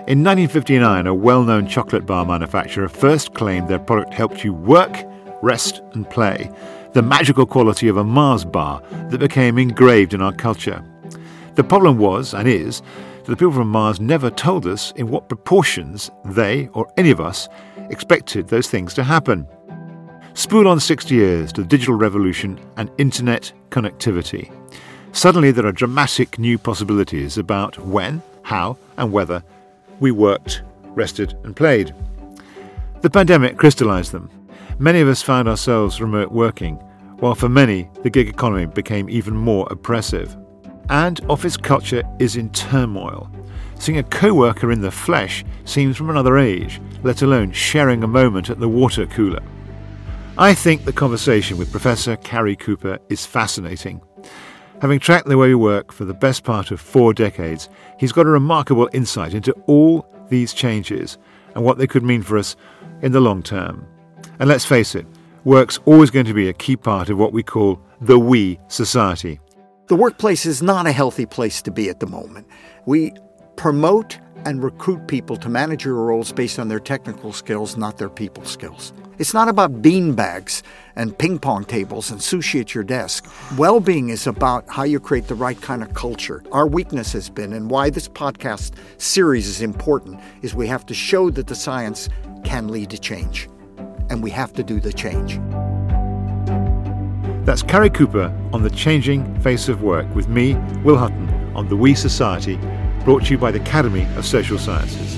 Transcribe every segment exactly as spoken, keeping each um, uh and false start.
In nineteen fifty-nine, a well-known chocolate bar manufacturer first claimed their product helped you work, rest and play, the magical quality of a Mars bar that became engraved in our culture. The problem was, and is, that the people from Mars never told us in what proportions they, or any of us, expected those things to happen. Spool on sixty years to the digital revolution and internet connectivity. Suddenly there are dramatic new possibilities about when, how and whether we worked, rested and played. The pandemic crystallised them. Many of us found ourselves remote working, while for many the gig economy became even more oppressive. And office culture is in turmoil. Seeing a co-worker in the flesh seems from another age, let alone sharing a moment at the water cooler. I think the conversation with Professor Cary Cooper is fascinating. Having tracked the way we work for the best part of four decades, he's got a remarkable insight into all these changes and what they could mean for us in the long term. And let's face it, work's always going to be a key part of what we call the we society. The workplace is not a healthy place to be at the moment. We promote and recruit people to managerial roles based on their technical skills, not their people skills. It's not about beanbags and ping pong tables and sushi at your desk. Well-being is about how you create the right kind of culture. Our weakness has been, and why this podcast series is important, is we have to show that the science can lead to change. And we have to do the change. That's Cary Cooper on the changing face of work with me, Will Hutton, on the We Society, brought to you by the Academy of Social Sciences.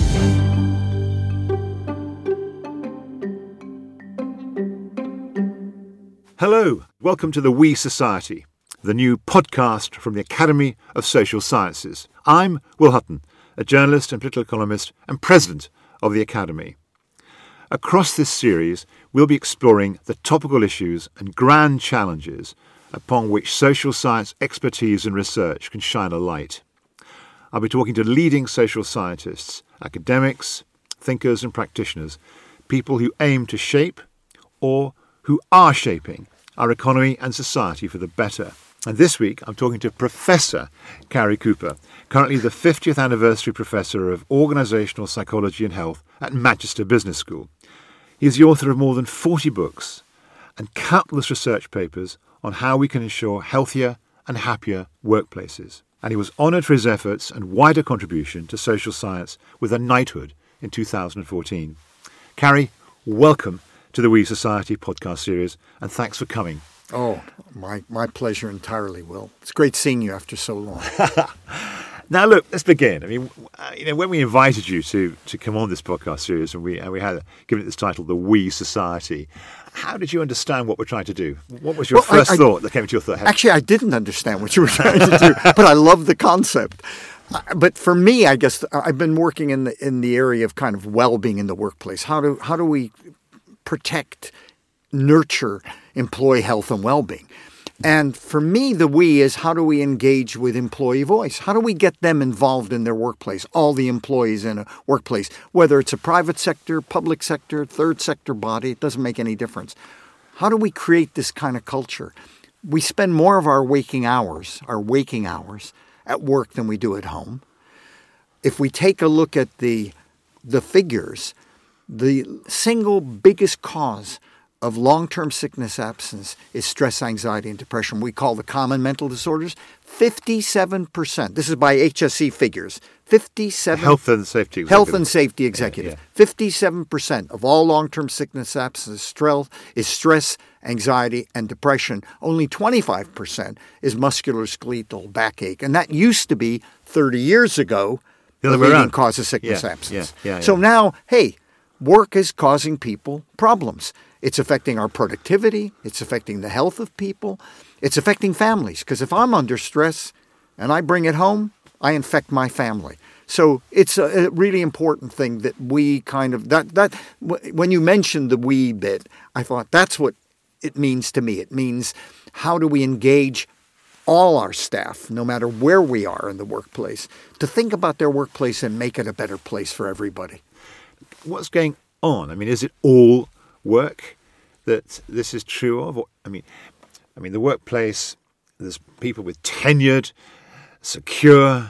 Hello, welcome to the We Society, the new podcast from the Academy of Social Sciences. I'm Will Hutton, a journalist and political economist and president of the Academy. Across this series, we'll be exploring the topical issues and grand challenges upon which social science expertise and research can shine a light. I'll be talking to leading social scientists, academics, thinkers and practitioners, people who aim to shape or who are shaping our economy and society for the better. And this week I'm talking to Professor Cary Cooper, currently the fiftieth anniversary Professor of Organisational Psychology and Health at Manchester Business School. He is the author of more than forty books and countless research papers on how we can ensure healthier and happier workplaces. And he was honoured for his efforts and wider contribution to social science with a knighthood in two thousand fourteen. Cary, welcome to the We Society podcast series, and thanks for coming. Oh, my my pleasure entirely, Will. It's great seeing you after so long. Now, look, let's begin. I mean, uh, you know, when we invited you to to come on this podcast series, and we and we had given it this title, the We Society, how did you understand what we're trying to do? What was your well, first I, I, thought that came into your thought? Actually, I didn't understand what you were trying to do, but I love the concept. Uh, but for me, I guess I've been working in the in the area of kind of well-being in the workplace. How do how do we protect, nurture employee health and well-being? And for me, the we is how do we engage with employee voice? How do we get them involved in their workplace, all the employees in a workplace, whether it's a private sector, public sector, third sector body, it doesn't make any difference. How do we create this kind of culture? We spend more of our waking hours, our waking hours at work than we do at home. If we take a look at the the figures, the single biggest cause of long-term sickness absence is stress, anxiety, and depression. We call the common mental disorders. fifty-seven percent. This is by H S C figures. fifty-seven Health and Safety Executive. Health and Safety Executive. Yeah, yeah. fifty-seven percent of all long-term sickness absence is stress, anxiety, and depression. Only twenty-five percent is musculoskeletal backache. And that used to be thirty years ago the, the the leading around. cause of sickness yeah, absence. Yeah, yeah, yeah. So now, hey, work is causing people problems. It's affecting our productivity. It's affecting the health of people. It's affecting families. Because if I'm under stress and I bring it home, I infect my family. So it's a, a really important thing that we kind of, that that when you mentioned the we bit, I thought that's what it means to me. It means how do we engage all our staff, no matter where we are in the workplace, to think about their workplace and make it a better place for everybody. What's going on? I mean, is it all work that this is true of? Or, I mean, I mean, the workplace, there's people with tenured, secure,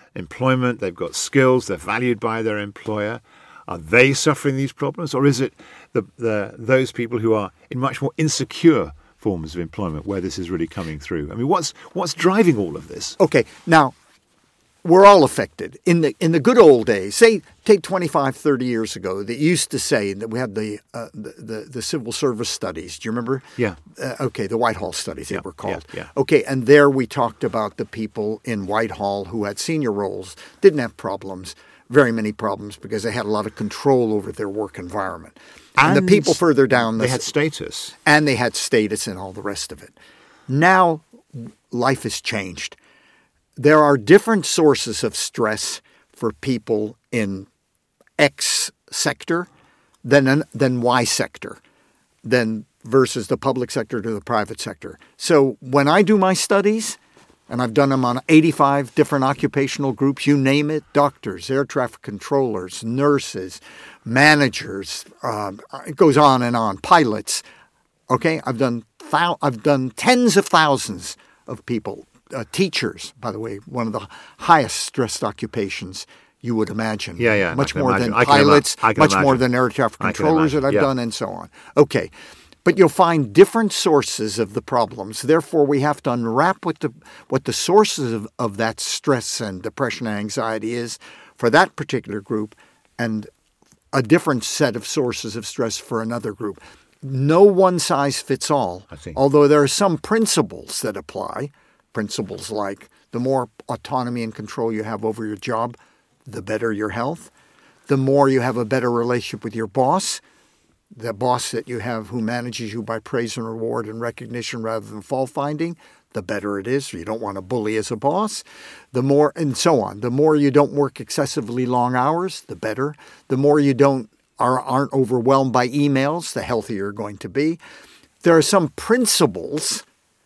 employment, they've got skills, they're valued by their employer. Are they suffering these problems, or is it the, the those people who are in much more insecure forms of employment where this is really coming through? I mean, what's what's driving all of this? Okay, now, we're all affected. In the in the good old days, say, take twenty-five, thirty years ago, they used to say that we had the uh, the, the, the civil service studies. Do you remember? Yeah. Uh, okay, the Whitehall studies, yeah, they were called. Yeah, yeah. Okay, and there we talked about the people in Whitehall who had senior roles, didn't have problems, very many problems, because they had a lot of control over their work environment. And, and the people further down... They the, had status. And they had status and all the rest of it. Now, life has changed. There are different sources of stress for people in X sector than than Y sector, than versus the public sector to the private sector. So when I do my studies, and I've done them on eighty-five different occupational groups, you name it, doctors, air traffic controllers, nurses, managers, uh, it goes on and on, pilots. Okay, I've done thou- I've done tens of thousands of people. Uh, teachers, by the way, one of the highest stressed occupations you would imagine. Yeah, yeah. Much more imagine. than pilots, ima- much imagine. more than air traffic controllers that I've yeah. done, and so on. Okay. But you'll find different sources of the problems. Therefore, we have to unwrap what the what the sources of, of that stress and depression and anxiety is for that particular group, and a different set of sources of stress for another group. No one size fits all, I think. Although there are some principles that apply. Principles like the more autonomy and control you have over your job, the better your health. The more you have a better relationship with your boss, the boss that you have who manages you by praise and reward and recognition rather than fault finding, the better it is. You don't want to bully as a boss. The more, and so on. The more you don't work excessively long hours, the better. The more you don't are, aren't overwhelmed by emails, the healthier you're going to be. There are some principles.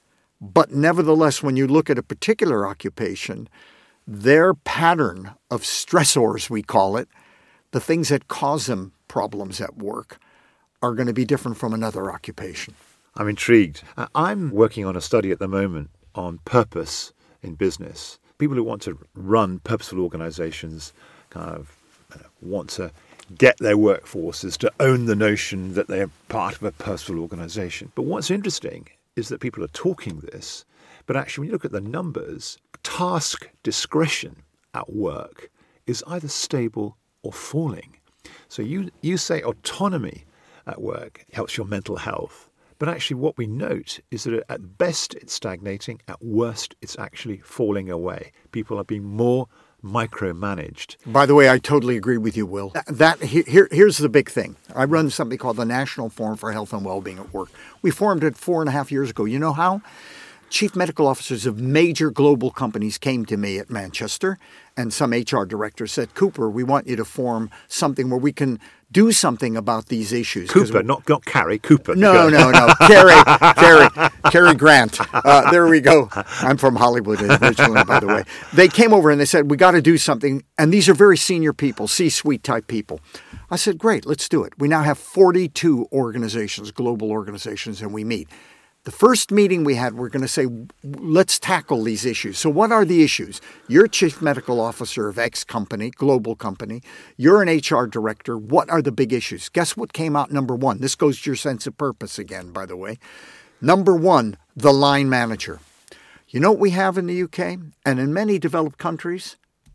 But nevertheless, when you look at a particular occupation, their pattern of stressors, we call it, the things that cause them problems at work, are going to be different from another occupation. I'm intrigued. I'm working on a study at the moment on purpose in business. People who want to run purposeful organizations kind of want to get their workforces to own the notion that they are part of a purposeful organization. But what's interesting is that people are talking this, but actually when you look at the numbers, task discretion at work is either stable or falling. So you, you say autonomy at work helps your mental health, but actually what we note is that at best it's stagnating, at worst it's actually falling away. People are being more micromanaged. By the way, I totally agree with you, Will. That here, here's the big thing. I run something called the National Forum for Health and Wellbeing at Work. We formed it four and a half years ago. You know how? Chief medical officers of major global companies came to me at Manchester, and some H R director said, Cooper, we want you to form something where we can do something about these issues. Cooper, not, not Carrie, Cooper. No, no, no. Cary, Cary, Cary Grant. Uh, there we go. I'm from Hollywood originally, by the way. They came over and they said, we got to do something. And these are very senior people, C-suite type people. I said, great, let's do it. We now have forty-two organizations, global organizations, and we meet. The first meeting we had, we're going to say, let's tackle these issues. So what are the issues? You're chief medical officer of X company, global company. You're an H R director. What are the big issues? Guess what came out number one? This goes to your sense of purpose again, by the way. Number one, the line manager. You know what we have in the U K and in many developed countries?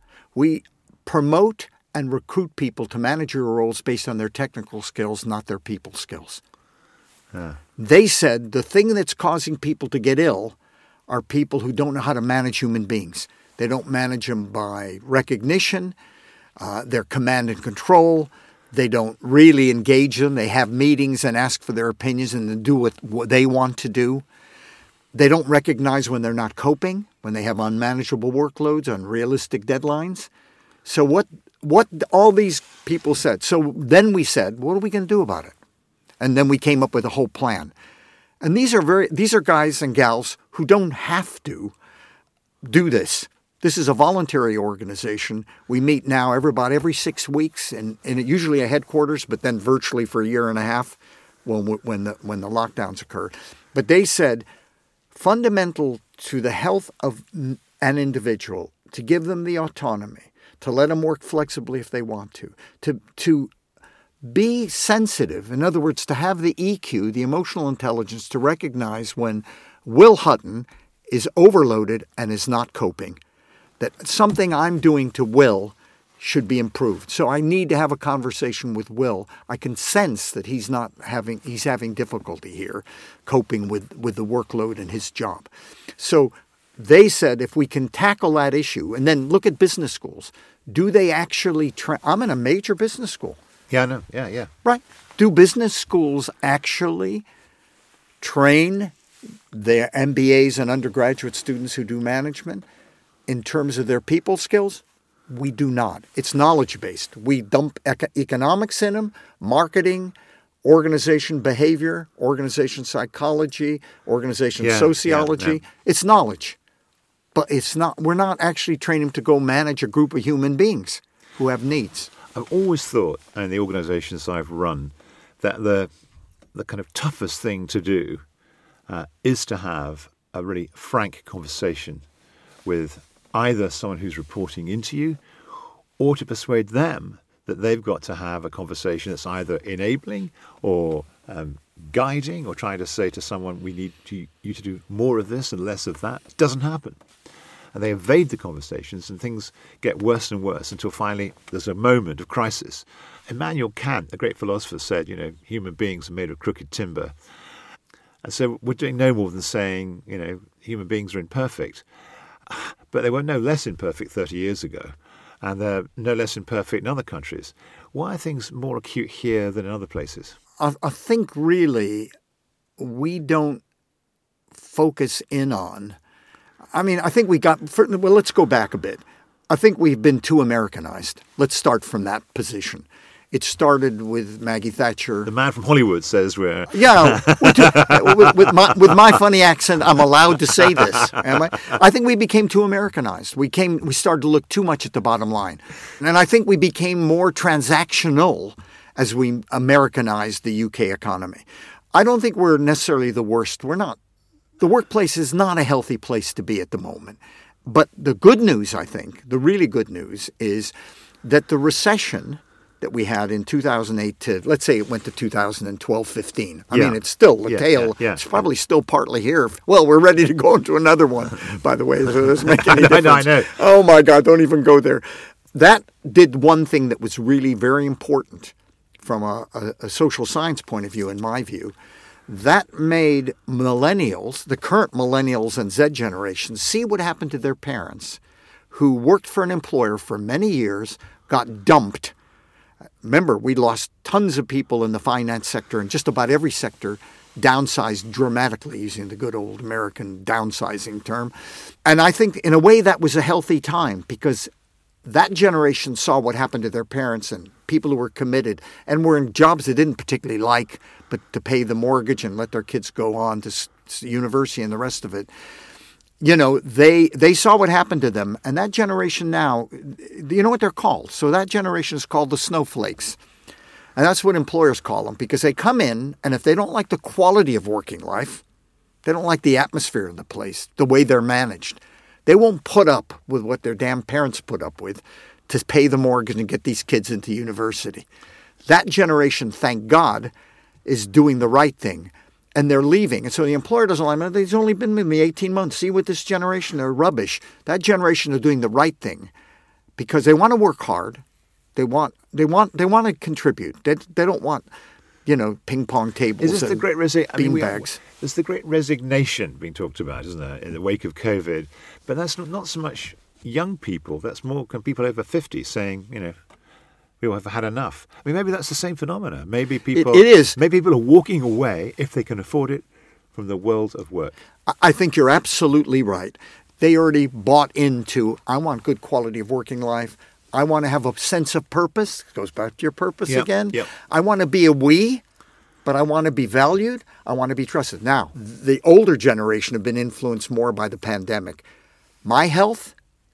We promote and recruit people to managerial roles based on their technical skills, not their people skills. Yeah. They said the thing that's causing people to get ill are people who don't know how to manage human beings. They don't manage them by recognition. Uh, they're command and control. They don't really engage them. They have meetings and ask for their opinions and then do what, what they want to do. They don't recognize when they're not coping, when they have unmanageable workloads, unrealistic deadlines. So what what all these people said. So then we said, what are we going to do about it? And then we came up with a whole plan. And these are very these are guys and gals who don't have to do this. This is a voluntary organization. We meet now every, about every six weeks, and, and usually at headquarters, but then virtually for a year and a half when, when, the, when the lockdowns occur. But they said fundamental to the health of an individual to give them the autonomy, to let them work flexibly if they want to, to to be sensitive. In other words, to have the E Q, the emotional intelligence, to recognize when Will Hutton is overloaded and is not coping, that something I'm doing to Will should be improved. So I need to have a conversation with Will. I can sense that he's not having, he's having difficulty here coping with, with the workload in his job. So they said if we can tackle that issue, and then look at business schools, do they actually, tra- I'm in a major business school. Yeah, I know. Yeah, yeah. Right. Do business schools actually train their M B As and undergraduate students who do management in terms of their people skills? We do not. It's knowledge-based. We dump ec- economics in them, marketing, organization behavior, organization psychology, organization yeah, sociology. Yeah, yeah. It's knowledge. But it's not. We're not actually training them to go manage a group of human beings who have needs. I've always thought, in the organisations I've run, that the the kind of toughest thing to do uh, is to have a really frank conversation with either someone who's reporting into you, or to persuade them that they've got to have a conversation that's either enabling or um, guiding, or trying to say to someone, we need to, you to do more of this and less of that. It doesn't happen. And they evade the conversations, and things get worse and worse until finally there's a moment of crisis. Immanuel Kant, the great philosopher, said, you know, human beings are made of crooked timber. And so we're doing no more than saying, you know, human beings are imperfect. But they were no less imperfect thirty years ago, and they're no less imperfect in other countries. Why are things more acute here than in other places? I, I think really we don't focus in on, I mean, I think we got, well, let's go back a bit. I think we've been too Americanized. Let's start from that position. It started with Maggie Thatcher. The man from Hollywood says we're... Yeah, with, with, my, with my funny accent, I'm allowed to say this. Am I? I think we became too Americanized. We came, we started to look too much at the bottom line. And I think we became more transactional as we Americanized the U K economy. I don't think we're necessarily the worst. We're not. The workplace is not a healthy place to be at the moment. But the good news, I think, the really good news is that the recession that we had in two thousand eight to, let's say it went to two thousand twelve, fifteen. I yeah. mean, it's still the yeah, tail. Yeah, yeah, it's probably yeah. still partly here. Well, we're ready to go into another one, by the way. So it doesn't make any difference. I know, I know. Oh, my God, don't even go there. That did one thing that was really very important from a, a, a social science point of view, in my view. That made millennials, the current millennials and Z generations, see what happened to their parents who worked for an employer for many years, got dumped. Remember, we lost tons of people in the finance sector, and just about every sector downsized dramatically, using the good old American downsizing term. And I think in a way that was a healthy time, because that generation saw what happened to their parents and people who were committed and were in jobs they didn't particularly like, but to pay the mortgage and let their kids go on to university and the rest of it. You know, they they saw what happened to them. And that generation now, you know what they're called? So that generation is called the snowflakes. And that's what employers call them, because they come in, and if they don't like the quality of working life, they don't like the atmosphere of the place, the way they're managed, they won't put up with what their damn parents put up with to pay the mortgage and get these kids into university. That generation, thank God, is doing the right thing. And they're leaving. And so the employer doesn't like them. He's only been with me eighteen months. See, with this generation, they're rubbish. That generation is doing the right thing because they want to work hard. They want they want, they want to contribute. They, they don't want, you know, ping pong tables is this and the great resi- I mean, we, beanbags. There's the great resignation being talked about, isn't there, in the wake of COVID. But that's not, not so much young people. That's more people over fifty saying, you know, we all have had enough. I mean, maybe that's the same phenomena. Maybe people, it, it is. Maybe people are walking away, if they can afford it, from the world of work. I think you're absolutely right. They already bought into, I want good quality of working life. I want to have a sense of purpose. It goes back to your purpose yep, again. Yep. I want to be a we, but I want to be valued. I want to be trusted. Now, the older generation have been influenced more by the pandemic. My health.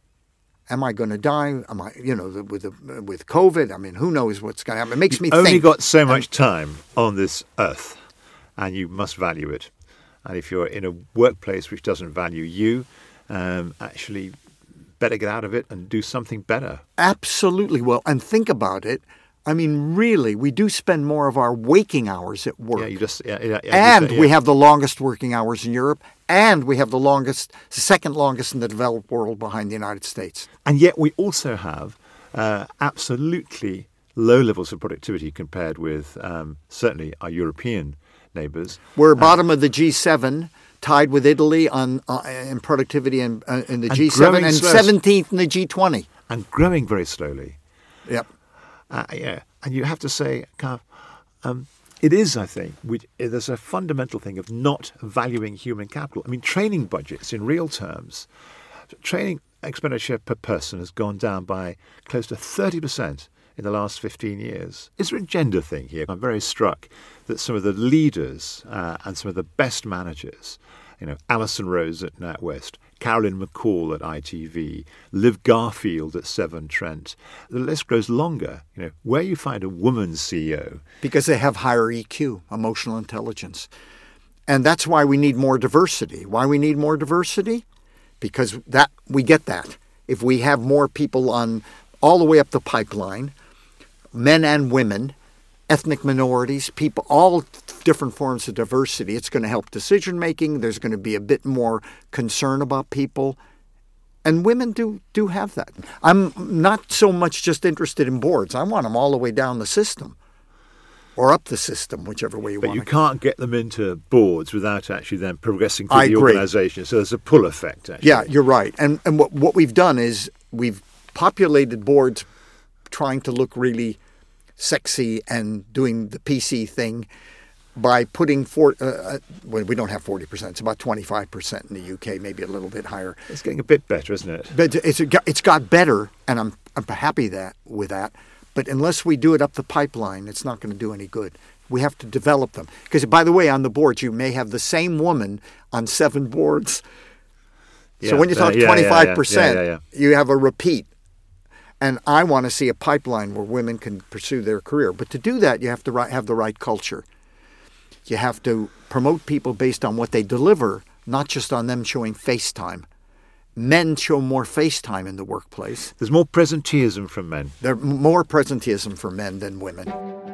Am I going to die? Am I, you know, with the, with COVID? I mean, who knows what's going to happen? It makes me You've think. Only got so much time on this earth, and you must value it. And if you're in a workplace which doesn't value you, um, actually better get out of it and do something better. Absolutely. Well, and think about it. I mean, really, we do spend more of our waking hours at work. Yeah, you just, yeah, yeah, yeah, and you say, yeah. we have the longest working hours in Europe, and we have the longest, second longest in the developed world behind the United States. And yet we also have uh, absolutely low levels of productivity compared with um, certainly our European neighbours. We're bottom uh, of the G seven, tied with Italy on uh, in productivity in, uh, in the and G seven, and slow. seventeenth in the G twenty. And growing very slowly. Yep. Uh, yeah, and you have to say, kind of, um, it is, I think, we, there's a fundamental thing of not valuing human capital. I mean, training budgets in real terms, training expenditure per person has gone down by close to thirty percent in the last fifteen years. Is there a gender thing here? I'm very struck that some of the leaders uh, and some of the best managers, you know, Alison Rose at NatWest, Carolyn McCall at I T V, Liv Garfield at Severn Trent. The list grows longer. You know, where you find a woman C E O. Because they have higher E Q, emotional intelligence. And that's why we need more diversity. Why we need more diversity? Because that we get that. If we have more people on all the way up the pipeline, men and women, ethnic minorities, people, all different forms of diversity, it's going to help decision making. There's going to be a bit more concern about people. And women do do have that. I'm not so much just interested in boards. I want them all the way down the system or up the system, whichever way you but want. But you can't get them into boards without actually then progressing through I the agree. organisation. So there's a pull effect, actually. Yeah, you're right. And and what what we've done is we've populated boards trying to look really sexy and doing the P C thing by putting four. Uh, well, we don't have forty percent. It's about twenty-five percent in the U K, maybe a little bit higher. It's getting a bit better, isn't it? But it's it's got better, and I'm I'm happy that with that. But unless we do it up the pipeline, it's not going to do any good. We have to develop them. Because, by the way, on the boards, you may have the same woman on seven boards. Yeah, so when you talk uh, yeah, twenty-five percent, yeah, yeah, yeah, yeah. you have a repeat. And I want to see a pipeline where women can pursue their career. But to do that, you have to have the right culture. You have to promote people based on what they deliver, not just on them showing face time. Men show more face time in the workplace. There's more presenteeism from men. There's more presenteeism for men than women.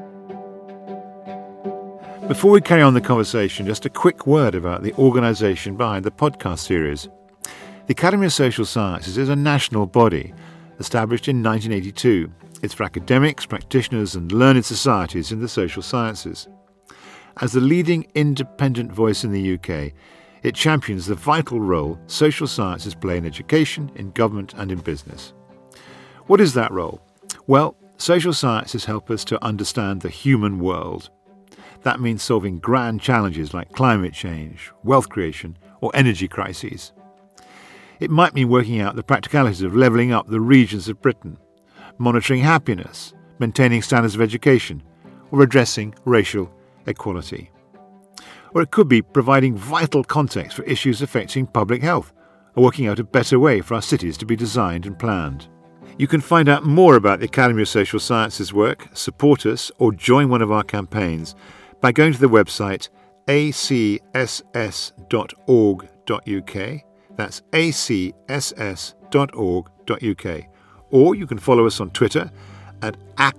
Before we carry on the conversation, just a quick word about the organisation behind the podcast series. The Academy of Social Sciences is a national body established in nineteen eighty-two. It's for academics, practitioners and learned societies in the social sciences. As the leading independent voice in the U K, it champions the vital role social sciences play in education, in government and in business. What is that role? Well, social sciences help us to understand the human world. That means solving grand challenges like climate change, wealth creation or energy crises. It might mean working out the practicalities of levelling up the regions of Britain, monitoring happiness, maintaining standards of education, or addressing racial equality. Or it could be providing vital context for issues affecting public health, or working out a better way for our cities to be designed and planned. You can find out more about the Academy of Social Sciences work, support us, or join one of our campaigns by going to the website a c s s dot org dot u k. That's a c s s dot org dot u k. Or you can follow us on Twitter at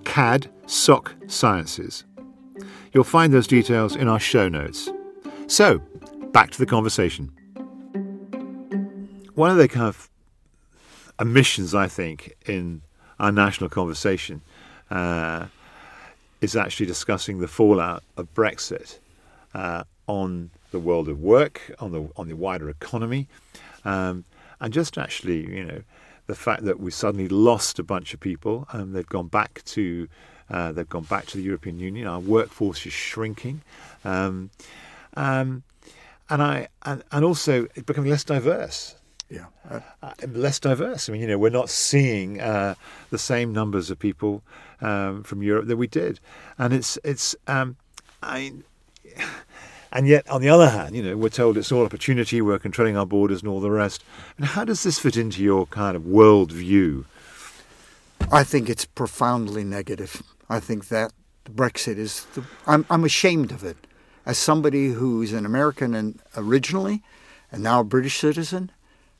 ACADSocSciences. You'll find those details in our show notes. So, back to the conversation. One of the kind of omissions, I think, in our national conversation uh, is actually discussing the fallout of Brexit uh, on the world of work, on the on the wider economy, um, and just actually, you know, the fact that we suddenly lost a bunch of people and they've gone back to uh, they've gone back to the European Union. Our workforce is shrinking, um, um, and I and, and also it's becoming less diverse. Yeah, uh, uh, less diverse. I mean, you know, we're not seeing uh, the same numbers of people um, from Europe that we did, and it's it's. Um, I. And yet, on the other hand, you know, we're told it's all opportunity, we're controlling our borders and all the rest. And how does this fit into your kind of world view? I think it's profoundly negative. I think that Brexit is... The, I'm, I'm ashamed of it. As somebody who's an American and originally and now a British citizen,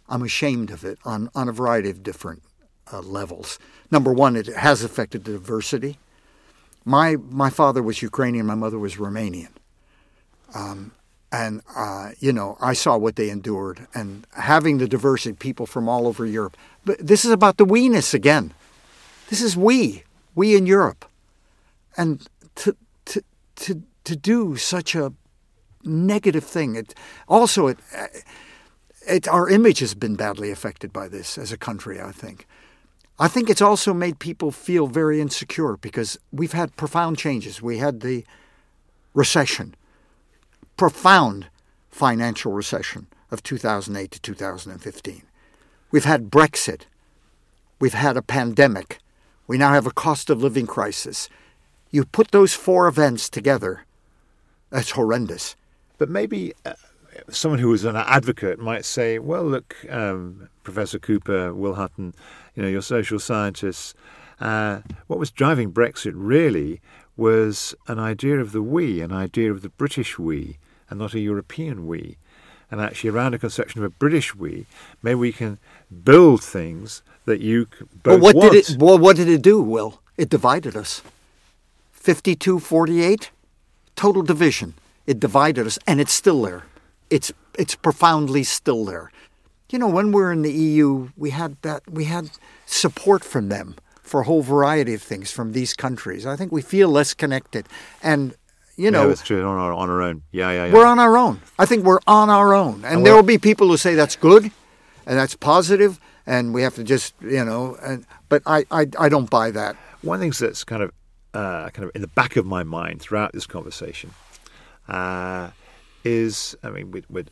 I'm ashamed of it on, on a variety of different uh, levels. Number one, it has affected the diversity. My my father was Ukrainian, my mother was Romanian. Um, and, uh, you know, I saw what they endured. And having the diversity, people from all over Europe. But this is about the we-ness again. This is we, we in Europe. And to to to to do such a negative thing. It also it it our image has been badly affected by this as a country, I think. I think it's also made people feel very insecure because we've had profound changes. We had the recession, profound financial recession of two thousand eight to two thousand fifteen. We've had Brexit. We've had a pandemic. We now have a cost of living crisis. You put those four events together, that's horrendous. But maybe uh, someone who was an advocate might say, well, look, um, Professor Cooper, Will Hutton, you know, you're social scientists. Uh, what was driving Brexit really was an idea of the we, an idea of the British we, and not a European we. And actually, around a conception of a British we, maybe we can build things that you both well, what want. Did it, well, what did it do, Will? It divided us. fifty-two forty-eight, total division. It divided us, and it's still there. It's it's profoundly still there. You know, when we were in the E U, we had that we had support from them for a whole variety of things from these countries. I think we feel less connected, and you know, yeah, that's true. On our, on our own, yeah, yeah, yeah. We're on our own. I think we're on our own, and, and there will be people who say that's good, and that's positive, and we have to just you know. And but I I, I don't buy that. One of the things that's kind of uh, kind of in the back of my mind throughout this conversation. Uh, is, I mean, with, with,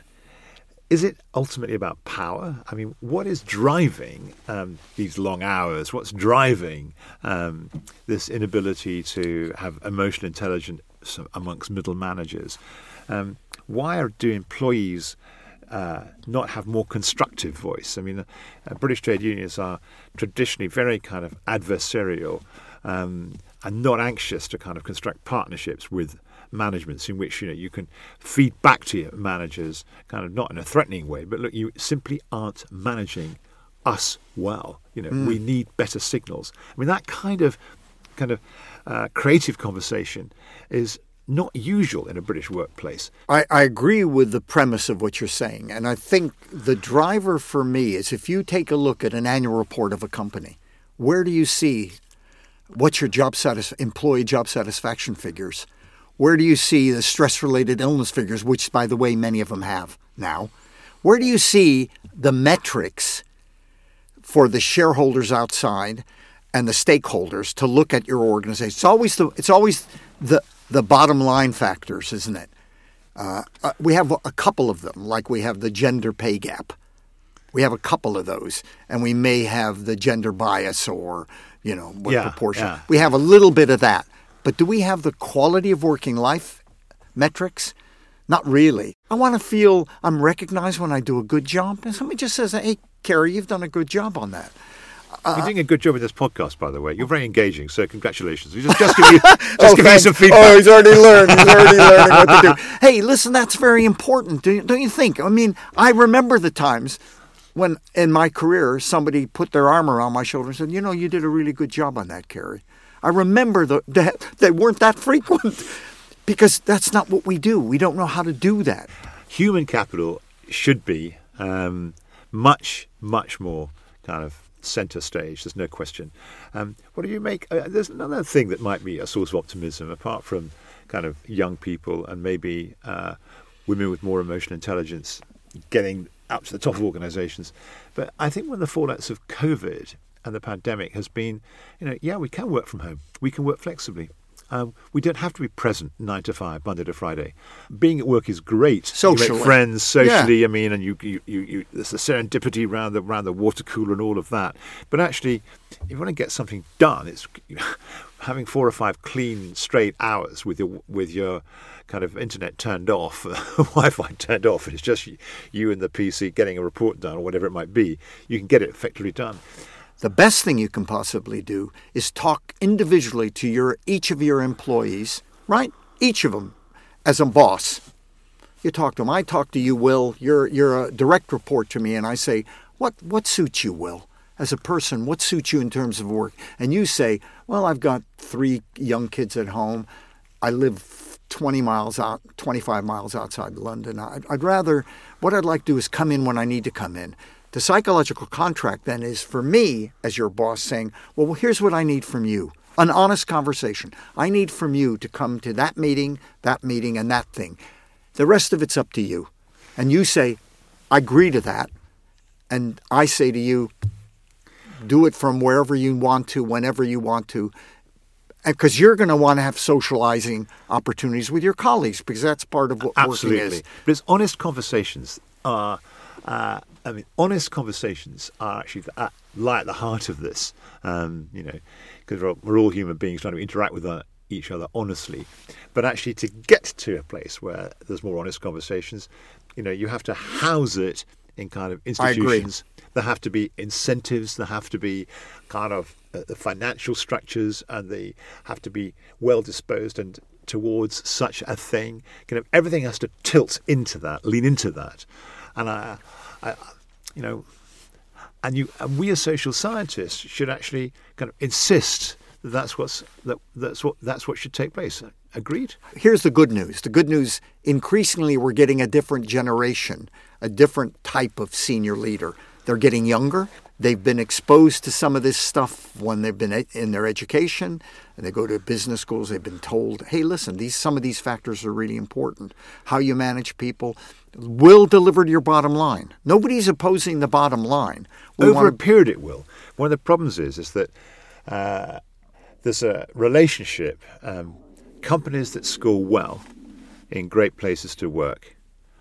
is it ultimately about power? I mean, what is driving um, these long hours? What's driving um, this inability to have emotional intelligence amongst middle managers? Um, why are, do employees uh, not have more constructive voice? I mean, uh, British trade unions are traditionally very kind of adversarial um, and not anxious to kind of construct partnerships with managements in which you know you can feed back to your managers, kind of not in a threatening way, but look, you simply aren't managing us well. You know, mm. we need better signals. I mean, that kind of kind of uh, creative conversation is not usual in a British workplace. I, I agree with the premise of what you're saying, and I think the driver for me is if you take a look at an annual report of a company, where do you see what's your job satis- employee job satisfaction figures? Where do you see the stress-related illness figures, which, by the way, many of them have now? Where do you see the metrics for the shareholders outside and the stakeholders to look at your organization? It's always the it's always the the bottom line factors, isn't it? Uh, uh, we have a couple of them, like we have the gender pay gap. We have a couple of those, and we may have the gender bias or you know what yeah, proportion. Yeah. We have a little bit of that. But do we have the quality of working life metrics? Not really. I want to feel I'm recognized when I do a good job. And somebody just says, hey, Kerry, you've done a good job on that. Uh, You're doing a good job with this podcast, by the way. You're very engaging, so congratulations. We just, just give you, just oh, give you some feedback. Oh, he's already learned. He's already learning what to do. Hey, listen, that's very important. Do you, don't you think? I mean, I remember the times when in my career somebody put their arm around my shoulder and said, you know, you did a really good job on that, Kerry. I remember the, the, they weren't that frequent because that's not what we do. We don't know how to do that. Human capital should be um, much, much more kind of centre stage. There's no question. Um, what do you make? Uh, there's another thing that might be a source of optimism, apart from kind of young people and maybe uh, women with more emotional intelligence getting up to the top of organisations. But I think one of the fallouts of COVID and the pandemic has been, you know, yeah, we can work from home. We can work flexibly. Um, we don't have to be present nine to five, Monday to Friday. Being at work is great. Socially. You make friends socially. Yeah. I mean, and you, you, you, you, there's the serendipity around the around the water cooler and all of that. But actually, if you want to get something done, it's having four or five clean, straight hours with your with your kind of internet turned off, Wi-Fi turned off, and it's just you and the P C getting a report done or whatever it might be. You can get it effectively done. The best thing you can possibly do is talk individually to your each of your employees, right? Each of them as a boss. You talk to them. I talk to you, Will. You're you're a direct report to me, and I say, what what suits you, Will? As a person, what suits you in terms of work? And you say, well, I've got three young kids at home. I live twenty miles out, twenty-five miles outside London. I'd, I'd rather, what I'd like to do is come in when I need to come in. The psychological contract then is for me, as your boss, saying, well, here's what I need from you. An honest conversation. I need from you to come to that meeting, that meeting, and that thing. The rest of it's up to you. And you say, I agree to that. And I say to you, do it from wherever you want to, whenever you want to. Because you're going to want to have socializing opportunities with your colleagues, because that's part of what Absolutely. working is. But it's honest conversations are, uh, I mean, honest conversations are actually at, lie at the heart of this, um, you know, because we're, we're all human beings trying to interact with uh, each other honestly. But actually to get to a place where there's more honest conversations, you know, you have to house it in kind of institutions. There have to be incentives. There have to be kind of uh, the financial structures, and they have to be well disposed and towards such a thing. Kind of everything has to tilt into that, lean into that, and I, I you know, and you and we as social scientists should actually kind of insist that that's what's that that's what that's what should take place. Agreed? Here's the good news. The good news, increasingly we're getting a different generation, a different type of senior leader. They're getting younger. They've been exposed to some of this stuff when they've been in their education, and they go to business schools. They've been told, hey, listen, these some of these factors are really important. How you manage people will deliver to your bottom line. Nobody's opposing the bottom line. We Over wanna... a period it will. One of the problems is, is that uh, there's a relationship. Um, companies that score well in great places to work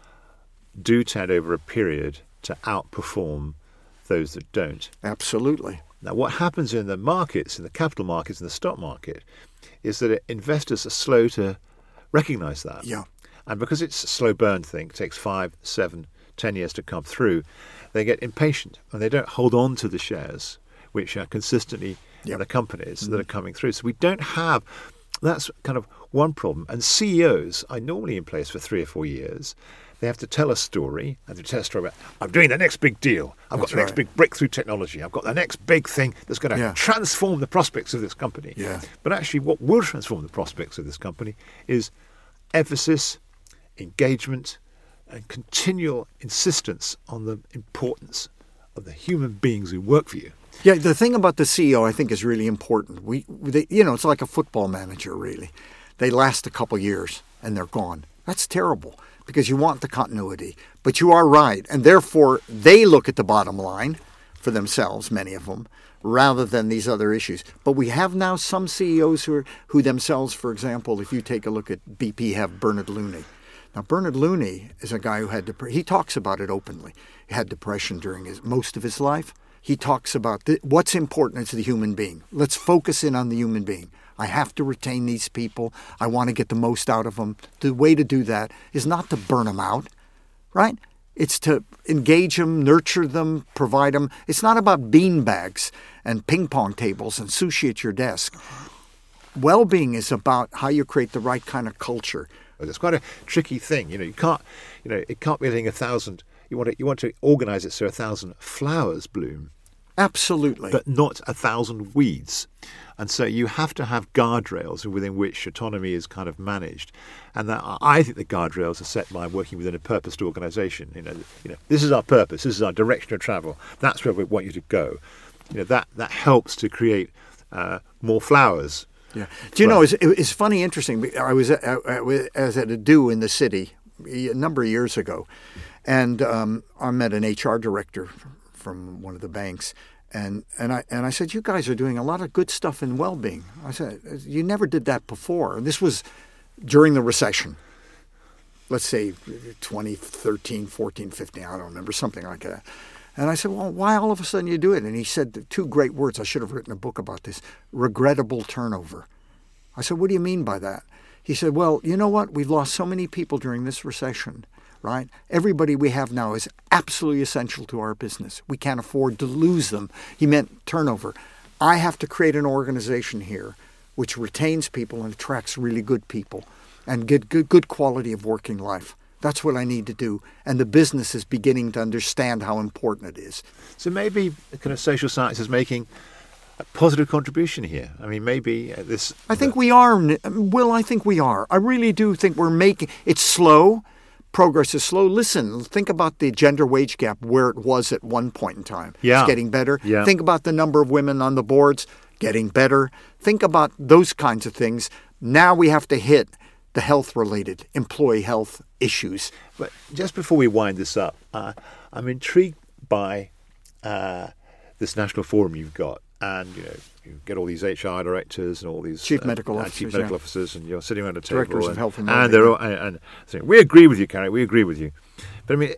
do tend over a period to outperform those that don't. Absolutely. Now, what happens in the markets, in the capital markets, in the stock market, is that investors are slow to recognise that. Yeah. And because it's a slow burn thing, it takes five, seven, ten years to come through, they get impatient and they don't hold on to the shares, which are consistently Yep. the companies Mm-hmm. that are coming through. So we don't have, that's kind of one problem. And C E Os are normally in place for three or four years. They have to tell a story, and to tell a story about, I'm doing the next big deal. I've That's got the next right. big breakthrough technology. I've got the next big thing that's going to Yeah. transform the prospects of this company. Yeah. But actually what will transform the prospects of this company is emphasis, engagement, and continual insistence on the importance of the human beings who work for you. Yeah, the thing about the C E O I think is really important. We, they, you know, it's like a football manager, really. They last a couple years and they're gone. That's terrible because you want the continuity. But you are right, and therefore they look at the bottom line for themselves, many of them, rather than these other issues. But we have now some C E Os who are, who themselves, for example, if you take a look at B P, have Bernard Looney. Now, Bernard Looney is a guy who had dep- he talks about it openly. He had depression during his most of his life. He talks about th- what's important is the human being. Let's focus in on the human being. I have to retain these people. I want to get the most out of them. The way to do that is not to burn them out, right? It's to engage them, nurture them, provide them. It's not about beanbags and ping pong tables and sushi at your desk. Well-being is about how you create the right kind of culture. It's quite a tricky thing. You know, you can't, you know, it can't be letting a thousand, you want to, you want to organise it so a thousand flowers bloom. Absolutely. But not a thousand weeds. And so you have to have guardrails within which autonomy is kind of managed. And that, I think the guardrails are set by working within a purposed organisation. You know, you know, this is our purpose, this is our direction of travel. That's where we want you to go. You know, that, that helps to create uh, more flowers. Yeah. Do you know, it's, it's funny, interesting. I was at, I was at a do in the city a number of years ago, and um, I met an H R director from one of the banks, and, and I and I said, you guys are doing a lot of good stuff in well-being. I said, you never did that before. And this was during the recession. Let's say twenty thirteen, fourteen, fifteen, I don't remember, something like that. And I said, well, why all of a sudden you do it? And he said two great words. I should have written a book about this. Regrettable turnover. I said, what do you mean by that? He said, well, you know what? We've lost so many people during this recession, right? Everybody we have now is absolutely essential to our business. We can't afford to lose them. He meant turnover. I have to create an organization here which retains people and attracts really good people and get good, good quality of working life. That's what I need to do. And the business is beginning to understand how important it is. So maybe kind of social science is making a positive contribution here. I mean, maybe this... I think we are, Will, I think we are. I really do think we're making... It's slow. Progress is slow. Listen, think about the gender wage gap where it was at one point in time. Yeah. It's getting better. Yeah. Think about the number of women on the boards, getting better. Think about those kinds of things. Now we have to hit the health-related, employee health issues. But just before we wind this up, uh, I'm intrigued by uh, this national forum you've got. And, you know, you get all these H R directors and all these chief medical uh, officers, chief medical yeah. officers, and you're sitting around a table. Directors and, of health and and they're all, and, and saying, "We agree with you, Carrie. We agree with you." But I mean,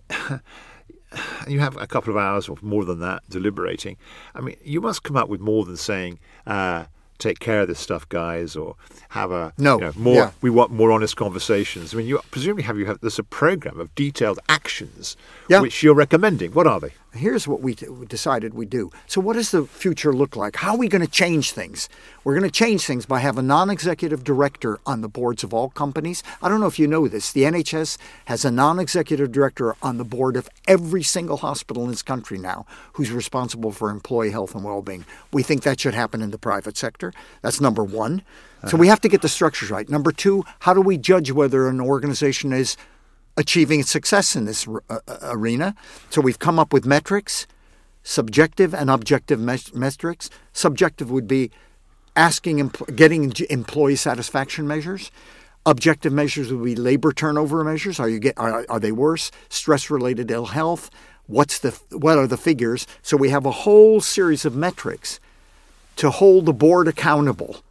you have a couple of hours or more than that deliberating. I mean, you must come up with more than saying, uh, "Take care of this stuff, guys," or have a no you know, more. Yeah. We want more honest conversations. I mean, you presumably have you have there's a program of detailed actions yeah. which you're recommending. What are they? Here's what we decided we'd do. So what does the future look like? How are we going to change things? We're going to change things by having a non-executive director on the boards of all companies. I don't know if you know this. The N H S has a non-executive director on the board of every single hospital in this country now who's responsible for employee health and well-being. We think that should happen in the private sector. That's number one. So we have to get the structures right. Number two, how do we judge whether an organization is achieving success in this uh, arena? So we've come up with metrics, subjective and objective me- metrics. Subjective would be asking, empl- getting employee satisfaction measures. Objective measures would be labor turnover measures. Are you get are, are they worse? Stress-related ill health. What's the what are the figures? So we have a whole series of metrics to hold the board accountable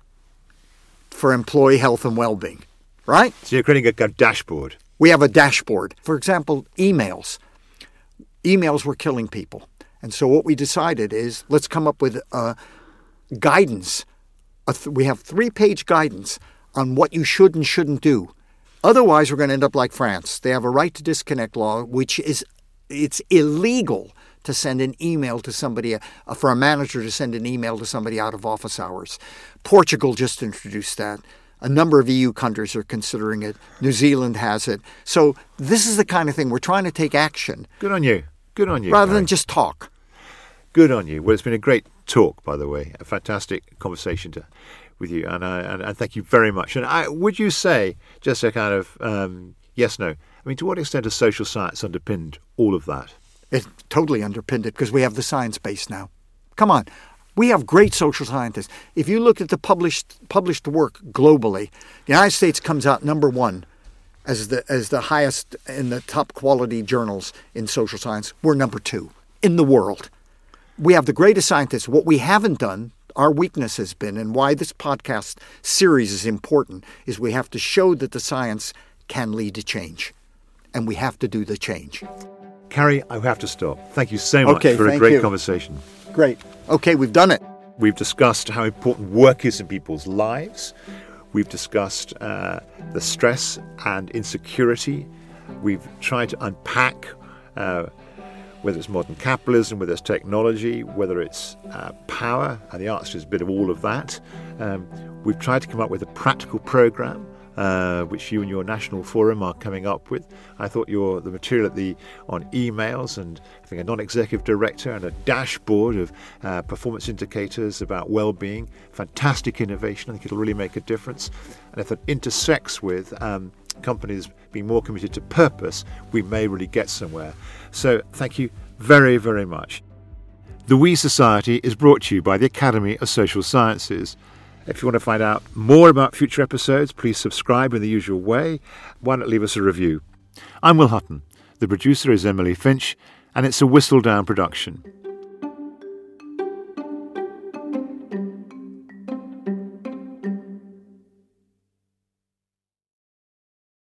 for employee health and well-being, right? So you're creating a, a dashboard. We have a dashboard. For example, emails. Emails were killing people. And so what we decided is let's come up with uh, guidance. A th- we have three-page guidance on what you should and shouldn't do. Otherwise, we're going to end up like France. They have a right to disconnect law, which is it's illegal to send an email to somebody, uh, for a manager to send an email to somebody out of office hours. Portugal just introduced that. A number of E U countries are considering it. New Zealand has it. So this is the kind of thing we're trying to take action. Good on you. Good on you. Rather Harry. than just talk. Good on you. Well, it's been a great talk, by the way. A fantastic conversation to, with you. And, I, and, and thank you very much. And I, would you say, just a kind of um, yes, no, I mean, to what extent has social science underpinned all of that? It totally underpinned it because we have the science base now. Come on. We have great social scientists. If you look at the published published work globally, the United States comes out number one as the as the highest in the top quality journals in social science. We're number two in the world. We have the greatest scientists. What we haven't done, our weakness has been, and why this podcast series is important, is we have to show that the science can lead to change. And we have to do the change. Carrie, I have to stop. Thank you so much okay, for a thank great you. conversation. Great. Okay, we've done it. We've discussed how important work is in people's lives. We've discussed uh, the stress and insecurity. We've tried to unpack uh, whether it's modern capitalism, whether it's technology, whether it's uh, power, and the answer is a bit of all of that. Um, we've tried to come up with a practical program, uh, which you and your national forum are coming up with. I thought your the material at the on emails and having a non-executive director and a dashboard of uh, performance indicators about well-being, fantastic innovation. I think it'll really make a difference. And if it intersects with um, companies being more committed to purpose, we may really get somewhere. So thank you very, very much. The We Society is brought to you by the Academy of Social Sciences. If you want to find out more about future episodes, please subscribe in the usual way. Why not leave us a review? I'm Will Hutton. The producer is Emily Finch, and it's a Whistledown production.